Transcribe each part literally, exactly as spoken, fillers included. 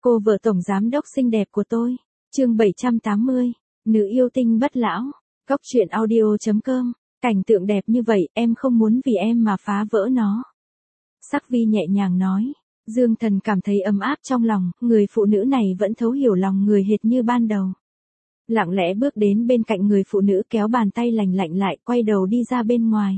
Cô vợ tổng giám đốc xinh đẹp của tôi. Chương bảy trăm tám mươi. Nữ yêu tinh bất lão. Cóc truyện audio chấm com. Cảnh tượng đẹp như vậy, em không muốn vì em mà phá vỡ nó. Sắc Vi nhẹ nhàng nói. Dương Thần cảm thấy ấm áp trong lòng, người phụ nữ này vẫn thấu hiểu lòng người hệt như ban đầu. Lặng lẽ bước đến bên cạnh người phụ nữ, kéo bàn tay lành lạnh lại, quay đầu đi ra bên ngoài.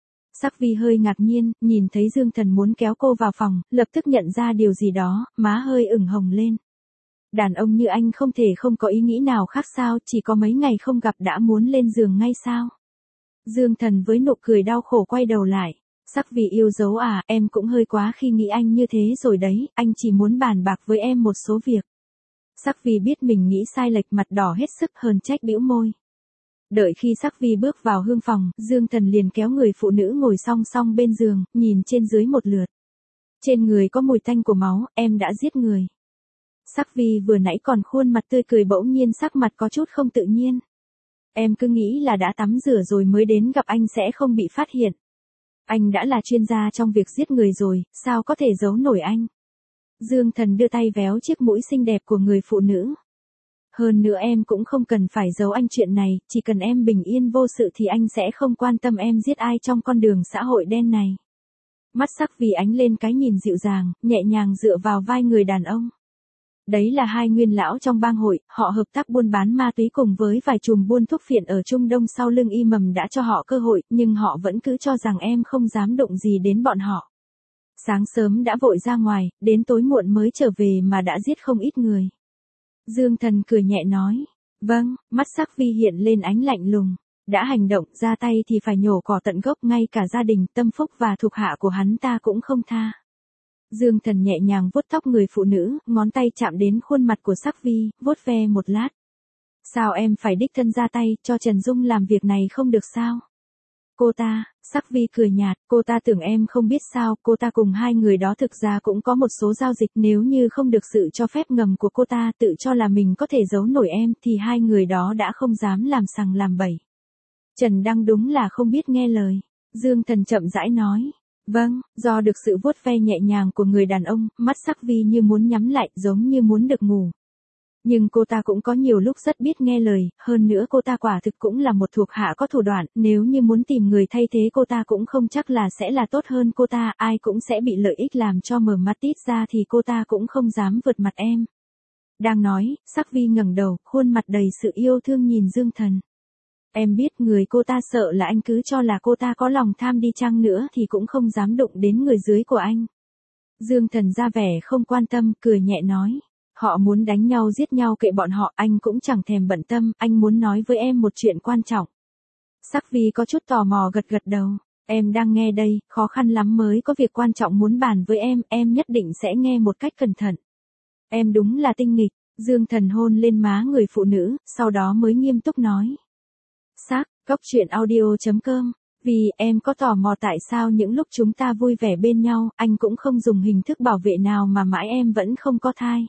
Sắc Vi hơi ngạc nhiên, nhìn thấy Dương Thần muốn kéo cô vào phòng, lập tức nhận ra điều gì đó, má hơi ửng hồng lên. Đàn ông như anh không thể không có ý nghĩ nào khác sao, chỉ có mấy ngày không gặp đã muốn lên giường ngay sao? Dương Thần với nụ cười đau khổ quay đầu lại. Sắc Vi yêu dấu à, em cũng hơi quá khi nghĩ anh như thế rồi đấy, anh chỉ muốn bàn bạc với em một số việc. Sắc Vi biết mình nghĩ sai lệch, mặt đỏ hết sức, hờn trách bĩu môi. Đợi khi Sắc Vi bước vào hương phòng, Dương Thần liền kéo người phụ nữ ngồi song song bên giường, nhìn trên dưới một lượt. Trên người có mùi tanh của máu, em đã giết người. Sắc Vi vừa nãy còn khuôn mặt tươi cười, bỗng nhiên sắc mặt có chút không tự nhiên. Em cứ nghĩ là đã tắm rửa rồi mới đến gặp anh sẽ không bị phát hiện. Anh đã là chuyên gia trong việc giết người rồi, sao có thể giấu nổi anh? Dương Thần đưa tay véo chiếc mũi xinh đẹp của người phụ nữ. Hơn nữa em cũng không cần phải giấu anh chuyện này, chỉ cần em bình yên vô sự thì anh sẽ không quan tâm em giết ai trong con đường xã hội đen này. Mắt Sắc Vi ánh lên cái nhìn dịu dàng, nhẹ nhàng dựa vào vai người đàn ông. Đấy là hai nguyên lão trong bang hội, họ hợp tác buôn bán ma túy cùng với vài chùm buôn thuốc phiện ở Trung Đông, sau lưng Y Mầm đã cho họ cơ hội, nhưng họ vẫn cứ cho rằng em không dám động gì đến bọn họ. Sáng sớm đã vội ra ngoài, đến tối muộn mới trở về mà đã giết không ít người. Dương Thần cười nhẹ nói. Vâng, mắt Sắc Vi hiện lên ánh lạnh lùng. Đã hành động, ra tay thì phải nhổ cỏ tận gốc, ngay cả gia đình, tâm phúc và thuộc hạ của hắn ta cũng không tha. Dương Thần nhẹ nhàng vuốt tóc người phụ nữ, ngón tay chạm đến khuôn mặt của Sắc Vi, vuốt ve một lát. Sao em phải đích thân ra tay, cho Trần Dung làm việc này không được sao? Cô ta, Sắc Vi cười nhạt, cô ta tưởng em không biết sao, cô ta cùng hai người đó thực ra cũng có một số giao dịch, nếu như không được sự cho phép ngầm của cô ta, tự cho là mình có thể giấu nổi em, thì hai người đó đã không dám làm sằng làm bậy. Trần Đăng đúng là không biết nghe lời. Dương Thần chậm rãi nói. Vâng, do được sự vuốt ve nhẹ nhàng của người đàn ông, mắt Sắc Vi như muốn nhắm lại, giống như muốn được ngủ. Nhưng cô ta cũng có nhiều lúc rất biết nghe lời, hơn nữa cô ta quả thực cũng là một thuộc hạ có thủ đoạn, nếu như muốn tìm người thay thế cô ta cũng không chắc là sẽ là tốt hơn cô ta, ai cũng sẽ bị lợi ích làm cho mở mắt tít ra thì cô ta cũng không dám vượt mặt em. Đang nói, Sắc Vi ngẩng đầu, khuôn mặt đầy sự yêu thương nhìn Dương Thần. Em biết người cô ta sợ là anh cứ cho là cô ta có lòng tham đi chăng nữa thì cũng không dám đụng đến người dưới của anh. Dương Thần ra vẻ không quan tâm, cười nhẹ nói. Họ muốn đánh nhau giết nhau kệ bọn họ, anh cũng chẳng thèm bận tâm, anh muốn nói với em một chuyện quan trọng. Sắc Vi có chút tò mò gật gật đầu. Em đang nghe đây, khó khăn lắm mới có việc quan trọng muốn bàn với em, em nhất định sẽ nghe một cách cẩn thận. Em đúng là tinh nghịch. Dương Thần hôn lên má người phụ nữ, sau đó mới nghiêm túc nói. Sắc, cóc truyện audio chấm com. Vì em có tò mò tại sao những lúc chúng ta vui vẻ bên nhau, anh cũng không dùng hình thức bảo vệ nào mà mãi em vẫn không có thai.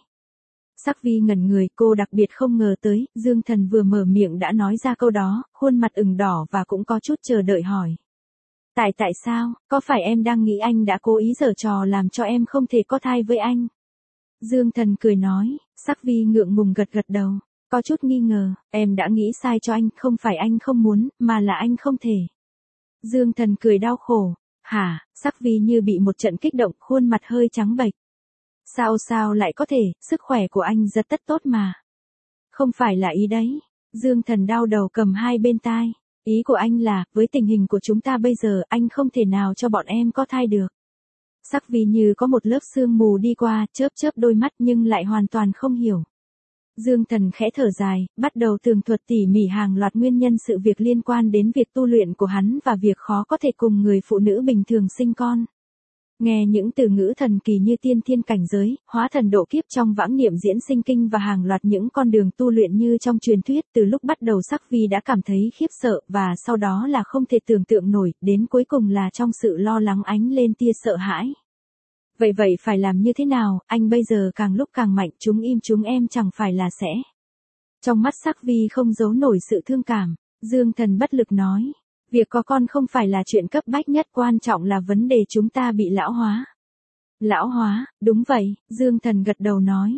Sắc Vi ngẩn người, cô đặc biệt không ngờ tới, Dương Thần vừa mở miệng đã nói ra câu đó, khuôn mặt ửng đỏ và cũng có chút chờ đợi hỏi. Tại tại sao, có phải em đang nghĩ anh đã cố ý giở trò làm cho em không thể có thai với anh? Dương Thần cười nói. Sắc Vi ngượng ngùng gật gật đầu. Có chút nghi ngờ, em đã nghĩ sai cho anh, không phải anh không muốn, mà là anh không thể. Dương Thần cười đau khổ. Hả? Sắc Vi như bị một trận kích động, khuôn mặt hơi trắng bệch. Sao sao lại có thể, sức khỏe của anh rất tất tốt mà. Không phải là ý đấy. Dương Thần đau đầu cầm hai bên tai. Ý của anh là, với tình hình của chúng ta bây giờ, anh không thể nào cho bọn em có thai được. Sắc Vi như có một lớp sương mù đi qua, chớp chớp đôi mắt nhưng lại hoàn toàn không hiểu. Dương Thần khẽ thở dài, bắt đầu tường thuật tỉ mỉ hàng loạt nguyên nhân sự việc liên quan đến việc tu luyện của hắn và việc khó có thể cùng người phụ nữ bình thường sinh con. Nghe những từ ngữ thần kỳ như tiên thiên cảnh giới, hóa thần độ kiếp trong vãng niệm diễn sinh kinh và hàng loạt những con đường tu luyện như trong truyền thuyết, từ lúc bắt đầu Sắc Vi đã cảm thấy khiếp sợ và sau đó là không thể tưởng tượng nổi, đến cuối cùng là trong sự lo lắng ánh lên tia sợ hãi. Vậy vậy phải làm như thế nào, anh bây giờ càng lúc càng mạnh, chúng im chúng em chẳng phải là sẽ. Trong mắt Sắc Vi không giấu nổi sự thương cảm, Dương Thần bất lực nói. Việc có con không phải là chuyện cấp bách nhất, quan trọng là vấn đề chúng ta bị lão hóa. Lão hóa, đúng vậy, Dương Thần gật đầu nói.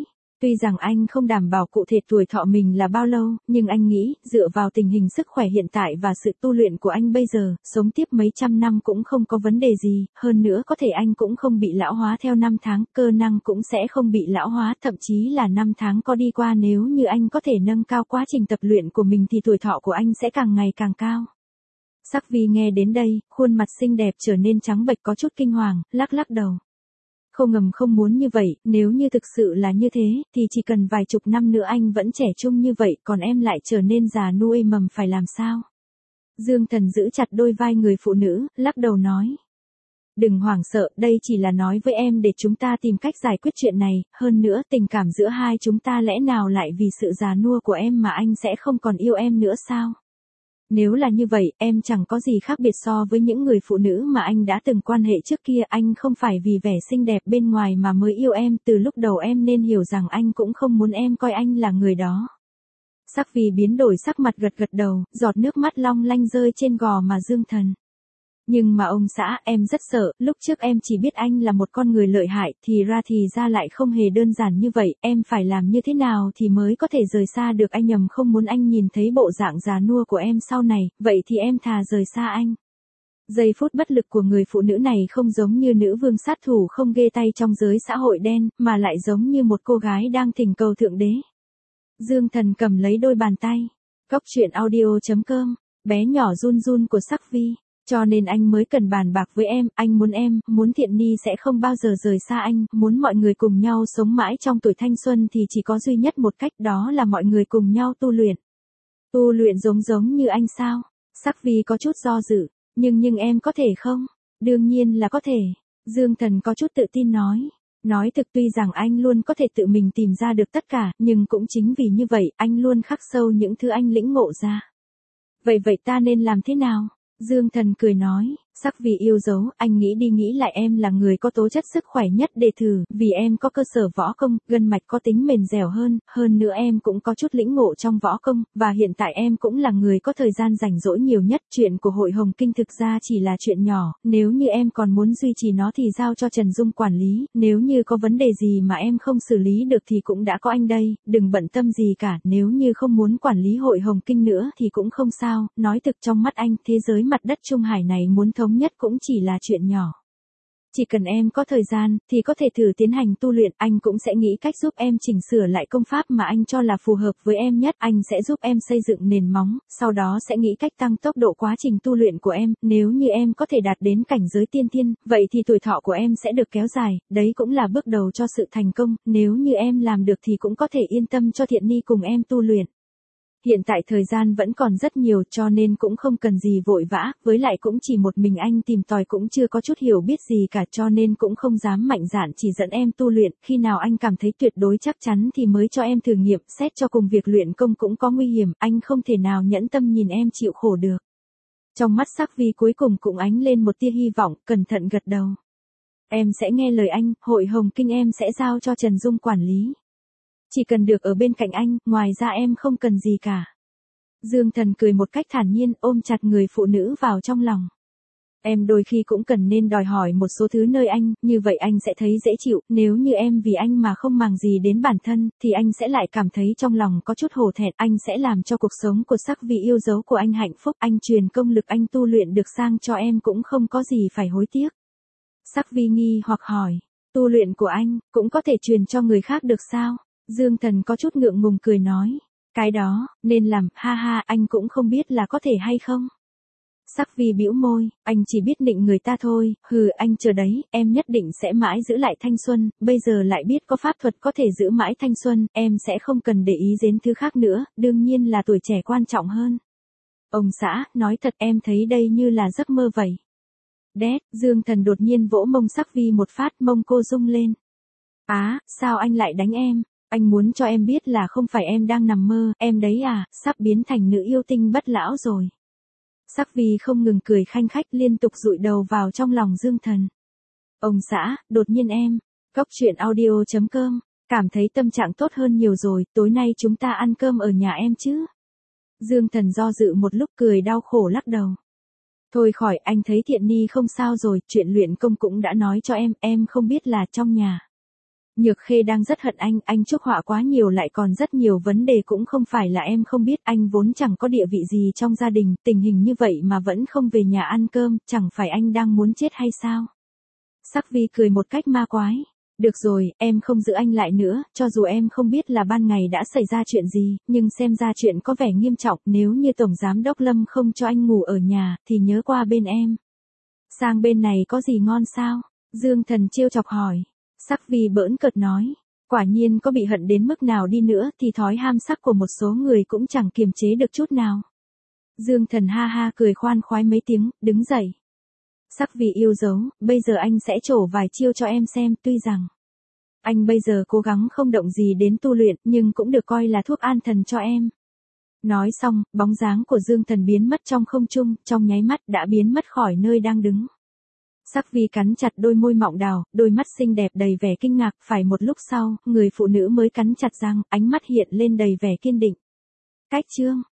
Tuy rằng anh không đảm bảo cụ thể tuổi thọ mình là bao lâu, nhưng anh nghĩ, dựa vào tình hình sức khỏe hiện tại và sự tu luyện của anh bây giờ, sống tiếp mấy trăm năm cũng không có vấn đề gì, hơn nữa có thể anh cũng không bị lão hóa theo năm tháng, cơ năng cũng sẽ không bị lão hóa, thậm chí là năm tháng có đi qua nếu như anh có thể nâng cao quá trình tập luyện của mình thì tuổi thọ của anh sẽ càng ngày càng cao. Sắc Vi nghe đến đây, khuôn mặt xinh đẹp trở nên trắng bệch có chút kinh hoàng, lắc lắc đầu. Không ngầm không muốn như vậy, nếu như thực sự là như thế, thì chỉ cần vài chục năm nữa anh vẫn trẻ trung như vậy, còn em lại trở nên già nuôi mầm phải làm sao? Dương Thần giữ chặt đôi vai người phụ nữ, lắc đầu nói. Đừng hoảng sợ, đây chỉ là nói với em để chúng ta tìm cách giải quyết chuyện này, hơn nữa tình cảm giữa hai chúng ta lẽ nào lại vì sự già nua của em mà anh sẽ không còn yêu em nữa sao? Nếu là như vậy, em chẳng có gì khác biệt so với những người phụ nữ mà anh đã từng quan hệ trước kia. Anh không phải vì vẻ xinh đẹp bên ngoài mà mới yêu em, từ lúc đầu em nên hiểu rằng anh cũng không muốn em coi anh là người đó. Sắc Vi biến đổi sắc mặt gật gật đầu, giọt nước mắt long lanh rơi trên gò má Dương Thần. Nhưng mà ông xã, em rất sợ, lúc trước em chỉ biết anh là một con người lợi hại, thì ra thì ra lại không hề đơn giản như vậy, em phải làm như thế nào thì mới có thể rời xa được anh, nhầm không muốn anh nhìn thấy bộ dạng già nua của em sau này, vậy thì em thà rời xa anh. Giây phút bất lực của người phụ nữ này không giống như nữ vương sát thủ không ghê tay trong giới xã hội đen, mà lại giống như một cô gái đang thỉnh cầu thượng đế. Dương Thần cầm lấy đôi bàn tay. Cóc truyện audio chấm com, bé nhỏ run run của Sắc Vi. Cho nên anh mới cần bàn bạc với em, anh muốn em, muốn Thiện Ni sẽ không bao giờ rời xa anh, muốn mọi người cùng nhau sống mãi trong tuổi thanh xuân thì chỉ có duy nhất một cách, đó là mọi người cùng nhau tu luyện. Tu luyện giống giống như anh sao? Sắc Vi có chút do dự, nhưng nhưng em có thể không? Đương nhiên là có thể. Dương Thần có chút tự tin nói. Nói thực tuy rằng anh luôn có thể tự mình tìm ra được tất cả, nhưng cũng chính vì như vậy, anh luôn khắc sâu những thứ anh lĩnh ngộ ra. Vậy vậy ta nên làm thế nào? Dương Thần cười nói, Sắc Vi yêu dấu, anh nghĩ đi nghĩ lại em là người có tố chất sức khỏe nhất để thử, vì em có cơ sở võ công, gân mạch có tính mềm dẻo hơn, hơn nữa em cũng có chút lĩnh ngộ trong võ công, và hiện tại em cũng là người có thời gian rảnh rỗi nhiều nhất, chuyện của hội Hồng Kinh thực ra chỉ là chuyện nhỏ, nếu như em còn muốn duy trì nó thì giao cho Trần Dung quản lý, nếu như có vấn đề gì mà em không xử lý được thì cũng đã có anh đây, đừng bận tâm gì cả, nếu như không muốn quản lý hội Hồng Kinh nữa thì cũng không sao, nói thực trong mắt anh, thế giới mặt đất Trung Hải này muốn thống nhất cũng chỉ là chuyện nhỏ. Chỉ cần em có thời gian, thì có thể thử tiến hành tu luyện, anh cũng sẽ nghĩ cách giúp em chỉnh sửa lại công pháp mà anh cho là phù hợp với em nhất, anh sẽ giúp em xây dựng nền móng, sau đó sẽ nghĩ cách tăng tốc độ quá trình tu luyện của em, nếu như em có thể đạt đến cảnh giới tiên thiên, vậy thì tuổi thọ của em sẽ được kéo dài, đấy cũng là bước đầu cho sự thành công, nếu như em làm được thì cũng có thể yên tâm cho Thiện Ni cùng em tu luyện. Hiện tại thời gian vẫn còn rất nhiều cho nên cũng không cần gì vội vã, với lại cũng chỉ một mình anh tìm tòi cũng chưa có chút hiểu biết gì cả cho nên cũng không dám mạnh dạn chỉ dẫn em tu luyện, khi nào anh cảm thấy tuyệt đối chắc chắn thì mới cho em thử nghiệm, xét cho cùng việc luyện công cũng có nguy hiểm, anh không thể nào nhẫn tâm nhìn em chịu khổ được. Trong mắt Sắc Vi cuối cùng cũng ánh lên một tia hy vọng, cẩn thận gật đầu. Em sẽ nghe lời anh, hội Hồng Kinh em sẽ giao cho Trần Dung quản lý. Chỉ cần được ở bên cạnh anh, ngoài ra em không cần gì cả. Dương Thần cười một cách thản nhiên, ôm chặt người phụ nữ vào trong lòng. Em đôi khi cũng cần nên đòi hỏi một số thứ nơi anh, như vậy anh sẽ thấy dễ chịu, nếu như em vì anh mà không màng gì đến bản thân, thì anh sẽ lại cảm thấy trong lòng có chút hổ thẹn, anh sẽ làm cho cuộc sống của Sắc Vi yêu dấu của anh hạnh phúc, anh truyền công lực anh tu luyện được sang cho em cũng không có gì phải hối tiếc. Sắc Vi nghi hoặc hỏi, tu luyện của anh, cũng có thể truyền cho người khác được sao? Dương Thần có chút ngượng ngùng cười nói, cái đó, nên làm, ha ha, anh cũng không biết là có thể hay không. Sắc Vi bĩu môi, anh chỉ biết định người ta thôi, hừ, anh chờ đấy, em nhất định sẽ mãi giữ lại thanh xuân, bây giờ lại biết có pháp thuật có thể giữ mãi thanh xuân, em sẽ không cần để ý đến thứ khác nữa, đương nhiên là tuổi trẻ quan trọng hơn. Ông xã, nói thật em thấy đây như là giấc mơ vậy. Đét, Dương Thần đột nhiên vỗ mông Sắc Vi một phát, mông cô rung lên. Á, sao anh lại đánh em? Anh muốn cho em biết là không phải em đang nằm mơ, em đấy à, sắp biến thành nữ yêu tinh bất lão rồi. Sắc Vi không ngừng cười khanh khách liên tục dụi đầu vào trong lòng Dương Thần. Ông xã, đột nhiên em, cóc truyện audio chấm com, cảm thấy tâm trạng tốt hơn nhiều rồi, tối nay chúng ta ăn cơm ở nhà em chứ? Dương Thần do dự một lúc cười đau khổ lắc đầu. Thôi khỏi, anh thấy Thiện Ni không sao rồi, chuyện luyện công cũng đã nói cho em, em không biết là trong nhà. Nhược Khê đang rất hận anh, anh chuốc họa quá nhiều lại còn rất nhiều vấn đề cũng không phải là em không biết, anh vốn chẳng có địa vị gì trong gia đình, tình hình như vậy mà vẫn không về nhà ăn cơm, chẳng phải anh đang muốn chết hay sao? Sắc Vi cười một cách ma quái. Được rồi, em không giữ anh lại nữa, cho dù em không biết là ban ngày đã xảy ra chuyện gì, nhưng xem ra chuyện có vẻ nghiêm trọng, nếu như Tổng Giám Đốc Lâm không cho anh ngủ ở nhà, thì nhớ qua bên em. Sang bên này có gì ngon sao? Dương Thần trêu chọc hỏi. Sắc Vi bỡn cợt nói. Quả nhiên có bị hận đến mức nào đi nữa thì thói ham sắc của một số người cũng chẳng kiềm chế được chút nào. Dương Thần ha ha cười khoan khoái mấy tiếng, đứng dậy. Sắc Vi yêu dấu, bây giờ anh sẽ trổ vài chiêu cho em xem, tuy rằng anh bây giờ cố gắng không động gì đến tu luyện, nhưng cũng được coi là thuốc an thần cho em. Nói xong, bóng dáng của Dương Thần biến mất trong không trung, trong nháy mắt đã biến mất khỏi nơi đang đứng. Sắc Vi cắn chặt đôi môi mọng đào, đôi mắt xinh đẹp đầy vẻ kinh ngạc, phải một lúc sau, người phụ nữ mới cắn chặt răng, ánh mắt hiện lên đầy vẻ kiên định. Cách chương